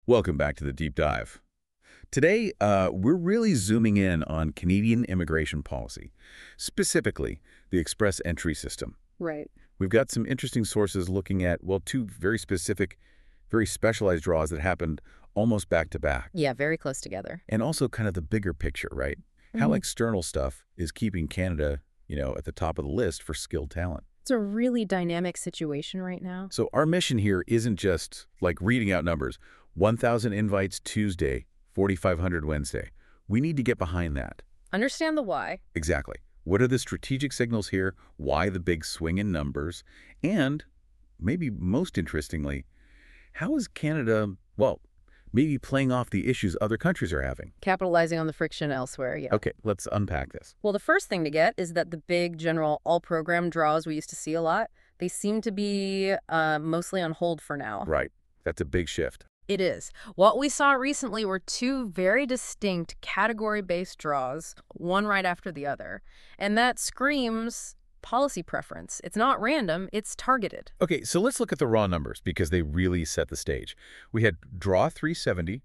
Welcome back to the Deep Dive. Today, we're really zooming in on Canadian immigration policy, specifically the express entry system. Right. We've got some interesting sources looking at, well, two very specific, very specialized draws that happened almost back to back. Yeah, very close together. And also kind of the bigger picture, right? How external stuff is keeping Canada, at the top of the list for skilled talent. It's a really dynamic situation right now. So our mission here isn't just like reading out numbers. 1,000 invites Tuesday, 4,500 Wednesday. We need to get behind that. Understand the why. Exactly. What are the strategic signals here? Why the big swing in numbers? And, maybe most interestingly, how is Canada, well, maybe playing off the issues other countries are having? Capitalizing on the friction elsewhere, yeah. Okay, let's unpack this. Well, the first thing to get is that the big general all-program draws we used to see a lot, they seem to be mostly on hold for now. Right. That's a big shift. It is. What we saw recently were two very distinct category-based draws, one right after the other. And that screams policy preference. It's not random, it's targeted. Okay, so let's look at the raw numbers because they really set the stage. We had draw 370,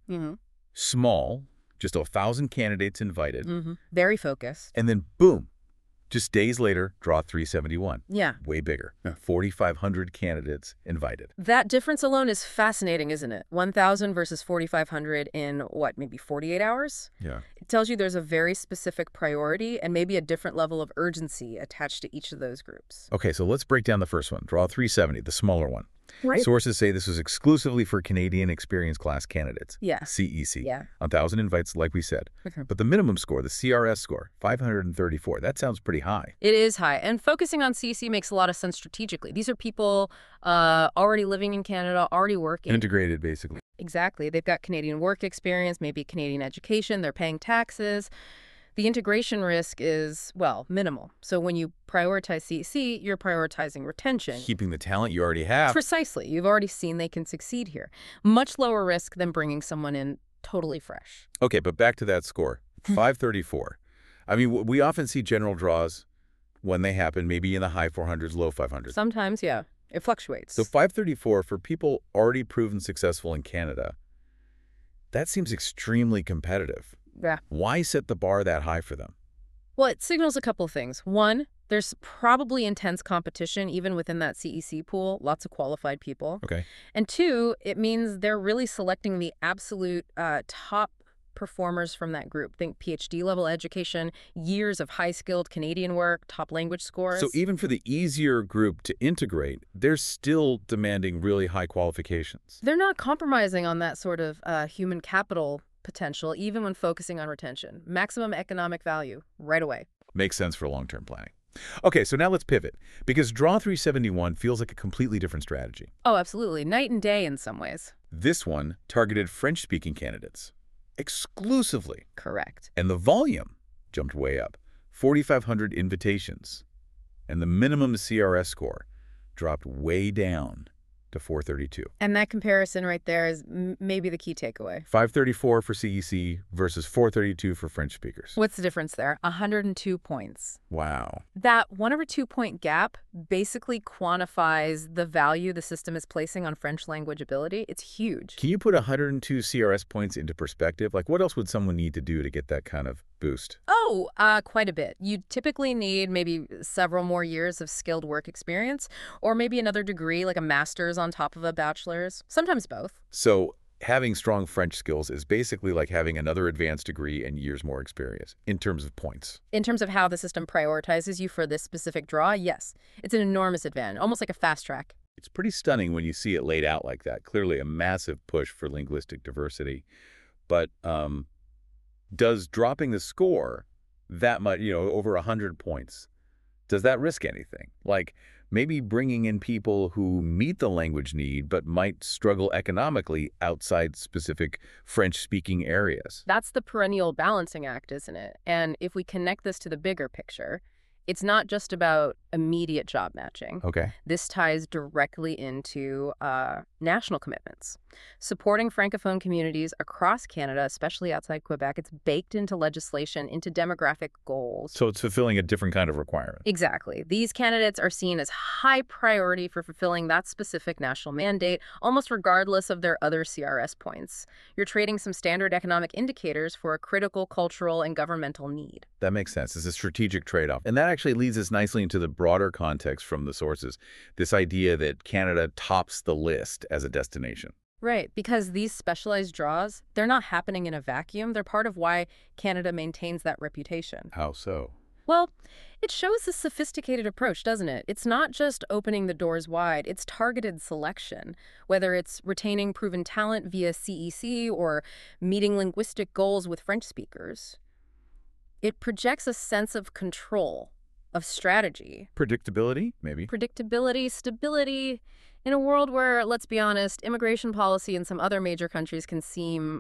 small, just 1,000 candidates invited, Very focused. and then boom, just days later, draw 371. Yeah. Way bigger. 4,500 candidates invited. That difference alone is fascinating, isn't it? 1,000 versus 4,500 in, what, maybe 48 hours? Yeah. It tells you there's a very specific priority and maybe a different level of urgency attached to each of those groups. Okay, so let's break down the first one. Draw 370, the smaller one. Right. Sources say this was exclusively for Canadian experienced class candidates. Yeah. CEC. Yeah. 1,000 invites, like we said. But the minimum score, the CRS score, 534. That sounds pretty high. It is high. And focusing on CC makes a lot of sense strategically. These are people already living in Canada, already working. Integrated, basically. Exactly. They've got Canadian work experience, maybe Canadian education, they're paying taxes. The integration risk is, well, minimal. So when you prioritize CEC, you're prioritizing retention. Keeping the talent you already have. Precisely. You've already seen they can succeed here. Much lower risk than bringing someone in totally fresh. Okay, but back to that score, 534. I mean, we often see general draws when they happen, maybe in the high 400s, low 500s. Sometimes, yeah, it fluctuates. So 534 for people already proven successful in Canada, that seems extremely competitive. Yeah. Why set the bar that high for them? Well, it signals a couple of things. One, there's probably intense competition even within that CEC pool, lots of qualified people. Okay. And two, it means they're really selecting the absolute top performers from that group. Think PhD level education, years of high-skilled Canadian work, top language scores. So even for the easier group to integrate, they're still demanding really high qualifications. They're not compromising on that sort of human capital potential, even when focusing on retention. Maximum economic value, right away. Makes sense for long-term planning. Okay, so now let's pivot, because Draw 371 feels like a completely different strategy. Oh, absolutely. Night and day in some ways. This one targeted French-speaking candidates exclusively. Correct. And the volume jumped way up, 4,500 invitations. And the minimum CRS score dropped way down to 432. And that comparison right there is maybe the key takeaway. 534 for CEC versus 432 for French speakers. What's the difference there? 102 points. Wow. That 1 over 2 point gap basically quantifies the value the system is placing on French language ability. It's huge. Can you put 102 CRS points into perspective? Like, what else would someone need to do to get that kind of boost? Oh, quite a bit. You typically need maybe several more years of skilled work experience, or maybe another degree like a master's on top of a bachelor's, sometimes both. So having strong French skills is basically like having another advanced degree and years more experience in terms of points. In terms of how the system prioritizes you for this specific draw, yes, it's an enormous advantage, almost like a fast track. It's pretty stunning when you see it laid out like that. Clearly a massive push for linguistic diversity. But does dropping the score that much, over 100 points, does that risk anything? Like maybe bringing in people who meet the language need but might struggle economically outside specific French-speaking areas. That's the perennial balancing act, isn't it? And if we connect this to the bigger picture, It's not just about immediate job matching. Okay. This ties directly into national commitments. Supporting Francophone communities across Canada, especially outside Quebec, it's baked into legislation, into demographic goals. So it's fulfilling a different kind of requirement. Exactly. These candidates are seen as high priority for fulfilling that specific national mandate, almost regardless of their other CRS points. You're trading some standard economic indicators for a critical cultural and governmental need. That makes sense. It's a strategic trade-off. And that actually leads us nicely into the broader context from the sources, this idea that Canada tops the list as a destination. Right, because these specialized draws, they're not happening in a vacuum. They're part of why Canada maintains that reputation. How so? Well, it shows a sophisticated approach, doesn't it? It's not just opening the doors wide, it's targeted selection, whether it's retaining proven talent via CEC or meeting linguistic goals with French speakers. It projects a sense of control, of strategy, Predictability, maybe? predictability, stability, in a world where, let's be honest, immigration policy in some other major countries can seem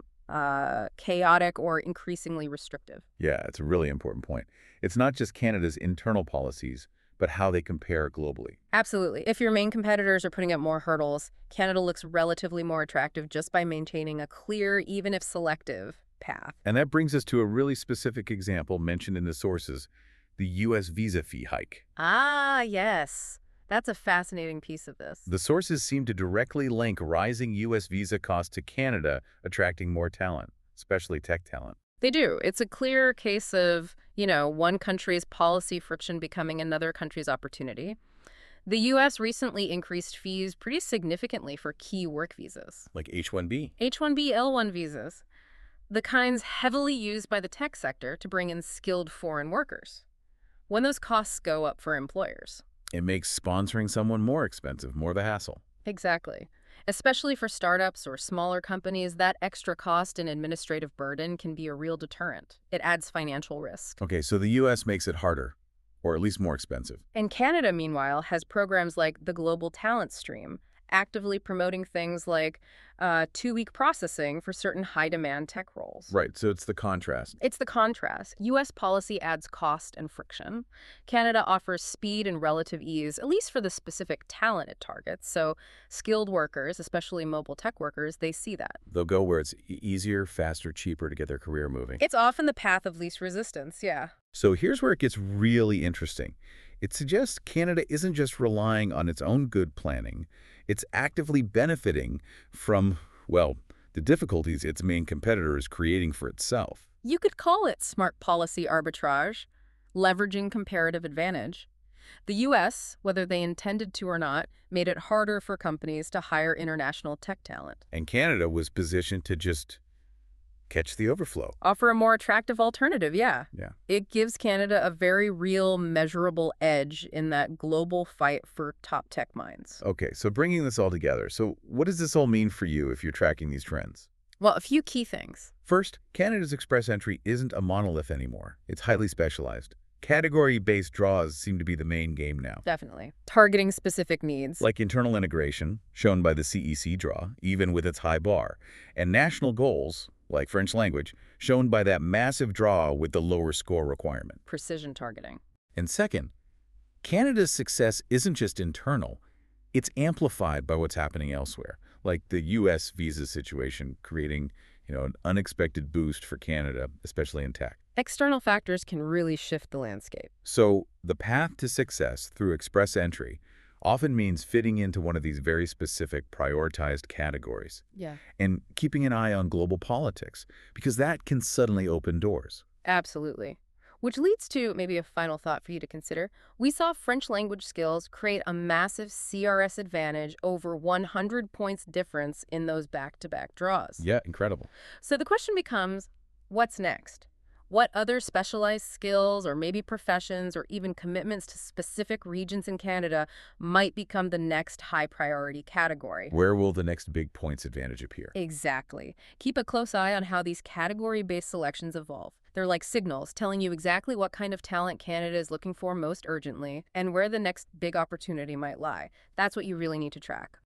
chaotic or increasingly restrictive. Yeah, it's a really important point. It's not just Canada's internal policies, but how they compare globally. Absolutely. If your main competitors are putting up more hurdles, Canada looks relatively more attractive just by maintaining a clear, even if selective, path. And that brings us to a really specific example mentioned in the sources, the U.S. visa fee hike. Ah, yes. That's a fascinating piece of this. The sources seem to directly link rising U.S. visa costs to Canada attracting more talent, especially tech talent. They do. It's a clear case of, one country's policy friction becoming another country's opportunity. The U.S. recently increased fees pretty significantly for key work visas. Like H-1B. H-1B, L-1 visas. The kinds heavily used by the tech sector to bring in skilled foreign workers. When those costs go up for employers. It makes sponsoring someone more expensive, more of a hassle. Exactly. Especially for startups or smaller companies, that extra cost and administrative burden can be a real deterrent. It adds financial risk. Okay, so the U.S. makes it harder, or at least more expensive. And Canada, meanwhile, has programs like the Global Talent Stream, actively promoting things like two-week processing for certain high-demand tech roles. Right, so it's the contrast. It's the contrast. U.S. policy adds cost and friction. Canada offers speed and relative ease, at least for the specific talent it targets. So skilled workers, especially mobile tech workers, they see that. They'll go where it's easier, faster, cheaper to get their career moving. It's often the path of least resistance, yeah. So here's where it gets really interesting. It suggests Canada isn't just relying on its own good planning. It's actively benefiting from, well, the difficulties its main competitor is creating for itself. You could call it smart policy arbitrage, leveraging comparative advantage. The U.S., whether they intended to or not, made it harder for companies to hire international tech talent. And Canada was positioned to just catch the overflow. Offer a more attractive alternative, yeah. Yeah. It gives Canada a very real, measurable edge in that global fight for top tech minds. Okay, so bringing this all together, so what does this all mean for you if you're tracking these trends? Well, a few key things. First, Canada's Express Entry isn't a monolith anymore. It's highly specialized. Category-based draws seem to be the main game now. Definitely. Targeting specific needs. Like internal integration, shown by the CEC draw, even with its high bar, and national goals, like French language, shown by that massive draw with the lower score requirement. Precision targeting. And second, Canada's success isn't just internal. It's amplified by what's happening elsewhere, like the U.S. visa situation creating, an unexpected boost for Canada, especially in tech. External factors can really shift the landscape. So the path to success through Express Entry often means fitting into one of these very specific prioritized categories Yeah. and keeping an eye on global politics, because that can suddenly open doors. Absolutely. Which leads to maybe a final thought for you to consider. We saw French language skills create a massive CRS advantage, over 100 points difference in those back-to-back draws. Yeah, incredible. So the question becomes, what's next? What other specialized skills or maybe professions or even commitments to specific regions in Canada might become the next high priority category? Where will the next big points advantage appear? Exactly. Keep a close eye on how these category-based selections evolve. They're like signals telling you exactly what kind of talent Canada is looking for most urgently and where the next big opportunity might lie. That's what you really need to track.